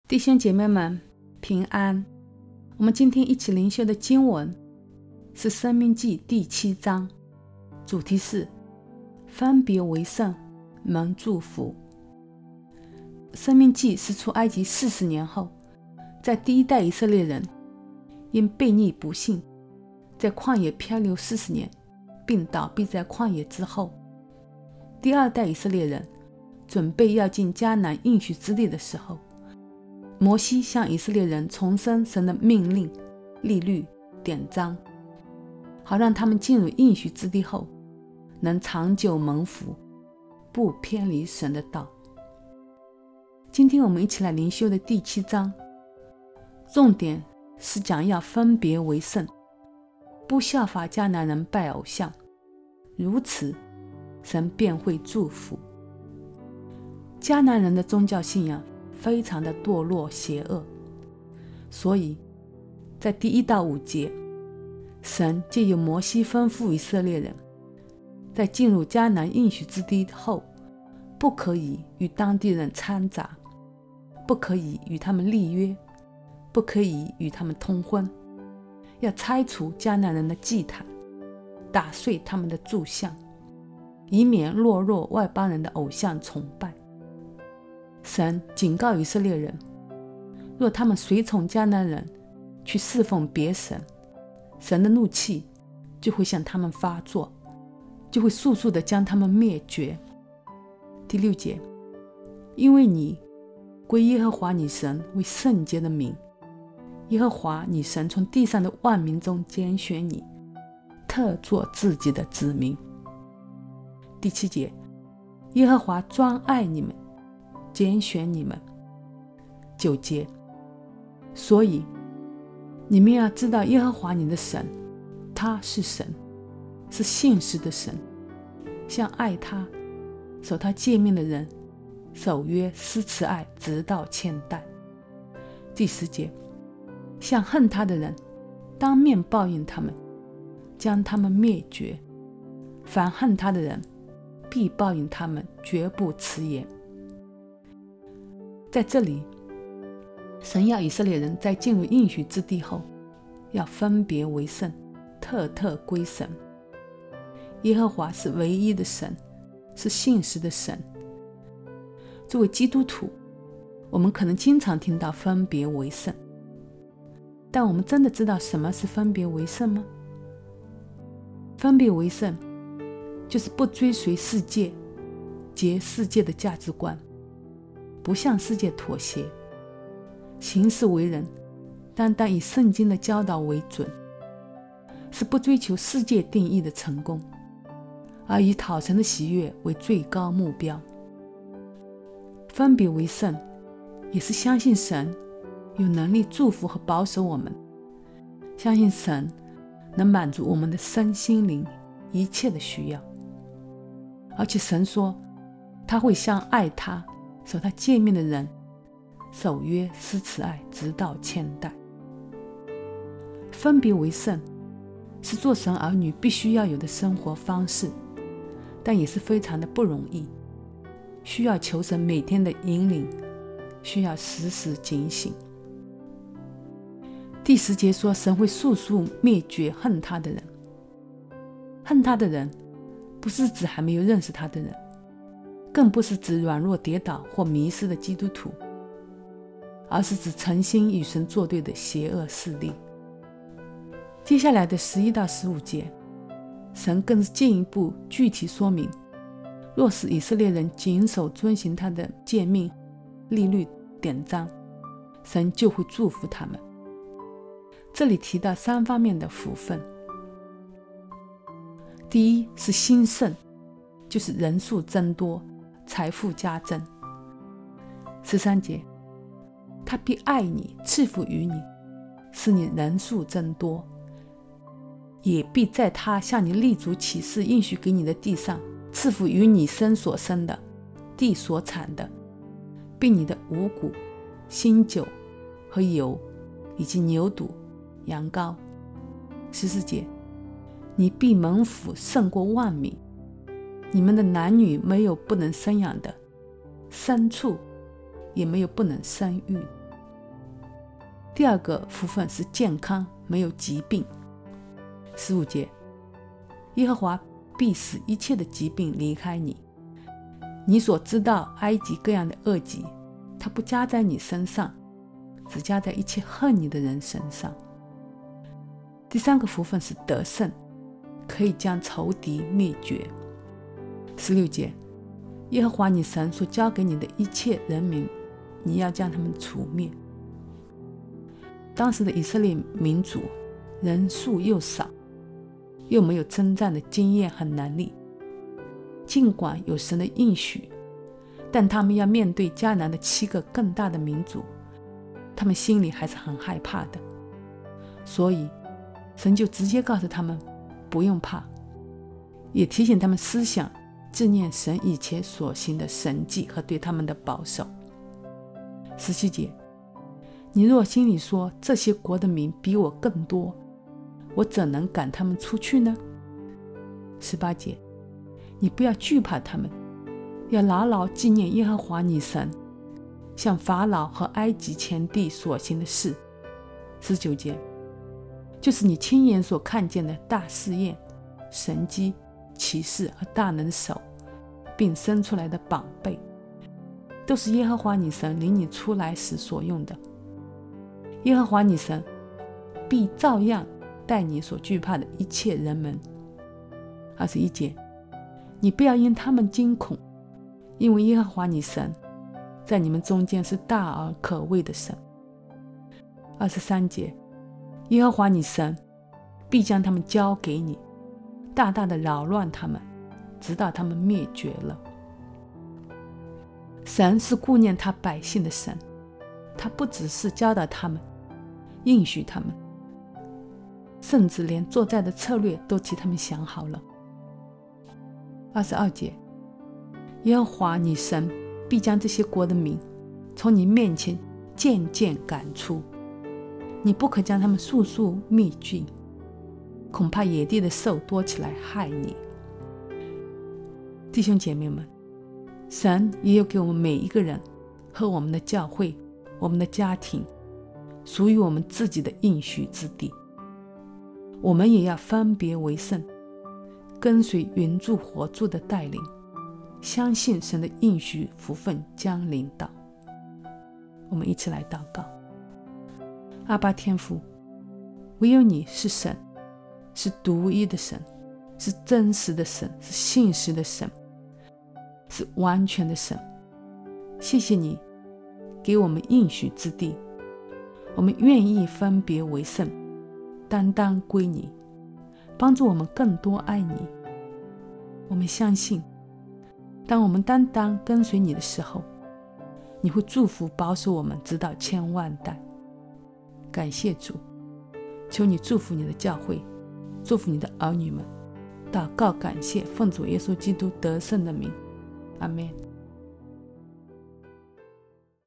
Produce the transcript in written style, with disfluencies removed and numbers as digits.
弟兄姐妹们平安。我们今天一起灵修的经文是申命记第7章，主题是分别为圣，蒙祝福。申命记是出埃及40年后，在第一代以色列人因悖逆不信，在旷野漂流40年，并倒闭在旷野之后，第二代以色列人准备要进迦南应许之地的时候，摩西向以色列人重申神的命令、律例、典章，好让他们进入应许之地后能长久蒙福，不偏离神的道。今天我们一起来灵修的第7章，重点是讲要分别为圣，不效法迦南人拜偶像，如此神便会祝福。迦南人的宗教信仰非常的堕落邪恶，所以在第1到5节，神借由摩西吩咐以色列人，在进入迦南应许之地后，不可以与当地人掺杂，不可以与他们立约，不可以与他们通婚，要拆除迦南人的祭坛，打碎他们的柱像，以免落入外邦人的偶像崇拜。神警告以色列人，若他们随从迦南人去侍奉别神，神的怒气就会向他们发作，就会速速地将他们灭绝。第6节，因为你归耶和华你神为圣洁的名，耶和华你神从地上的万民中拣选你，特作自己的子民。第7节，耶和华专爱你们，拣选你们。9节，所以你们要知道耶和华你的神，他是神，是信实的神，向爱他、守他诫命的人守约施慈爱，直到千代。第10节，向恨他的人当面报应他们，将他们灭绝，凡恨他的人必报应他们，绝不迟延。在这里，神要以色列人在进入应许之地后，要分别为圣，特归神。耶和华是唯一的神，是信实的神。作为基督徒，我们可能经常听到分别为圣，但我们真的知道什么是分别为圣吗？分别为圣就是不追随世界，结世界的价值观，不向世界妥协，行事为人单单以圣经的教导为准，是不追求世界定义的成功，而以讨神的喜悦为最高目标。分别为圣也是相信神有能力祝福和保守我们，相信神能满足我们的身心灵一切的需要，而且神说他会向爱他、守他诫命的人守约施慈爱，直到千代。分别为圣是做神儿女必须要有的生活方式，但也是非常的不容易，需要求神每天的引领，需要时时警醒。第10节说，神会速速灭绝恨他的人。恨他的人不是指还没有认识他的人，更不是指软弱跌倒或迷失的基督徒，而是指诚心与神作对的邪恶势力。接下来的11到15节，神更是进一步具体说明，若是以色列人谨守遵行他的诫命、律例、典章，神就会祝福他们。这里提到3方面的福分。第一是兴盛，就是人数增多，财富加增。13节，他必爱你，赐福于你，使你人数增多，也必在他向你立足起誓应许给你的地上，赐福于你身所生的，地所产的，并你的五谷、新酒和油，以及牛犊、羊羔。14节，你必蒙福胜过万民，你们的男女没有不能生养的，牲畜也没有不能生育。 第二个福分是健康，没有疾病。15节，耶和华必使一切的疾病离开你，你所知道埃及各样的恶疾，它不加在你身上，只加在一切恨你的人身上。第三个福分是得胜，可以将仇敌灭绝。16节，耶和华你神所交给你的一切人民，你要将他们除灭。当时的以色列民族人数又少，又没有征战的经验和能力，尽管有神的应许，但他们要面对迦南的7个更大的民族，他们心里还是很害怕的。所以神就直接告诉他们不用怕，也提醒他们思想纪念神以前所行的神迹和对他们的保守。17节，你若心里说这些国的民比我更多，我怎能赶他们出去呢？18节，你不要惧怕他们，要牢牢纪念耶和华你神向法老和埃及全地所行的事。19节，就是你亲眼所看见的大试验、神迹、奇事和大能手，并生出来的宝贝，都是耶和华你神领你出来时所用的。耶和华你神必照样待你所惧怕的一切人们。21节，你不要因他们惊恐，因为耶和华你神在你们中间是大而可畏的神。23节，耶和华你神必将他们交给你，大大的扰乱他们，直到他们灭绝了。神是顾念他百姓的神，他不只是教导他们，应许他们，甚至连作战的策略都替他们想好了。22节，耶和华你神必将这些国的民从你面前渐渐赶出，你不可将他们速速灭尽，恐怕野地的兽多起来害你。弟兄姐妹们，神也有给我们每一个人和我们的教会、我们的家庭属于我们自己的应许之地，我们也要分别为圣，跟随云柱火柱的带领，相信神的应许福分将临到。我们一起来祷告。阿爸天父，唯有你是神，是独一的神，是真实的神，是信实的神，是完全的神。谢谢你给我们应许之地，我们愿意分别为圣，单单归你，帮助我们更多爱你。我们相信，当我们单单跟随你的时候，你会祝福保守我们直到千万代。感谢主，求你祝福你的教会，祝福你的儿女们。祷告感谢，奉主耶稣基督得胜的名，阿们。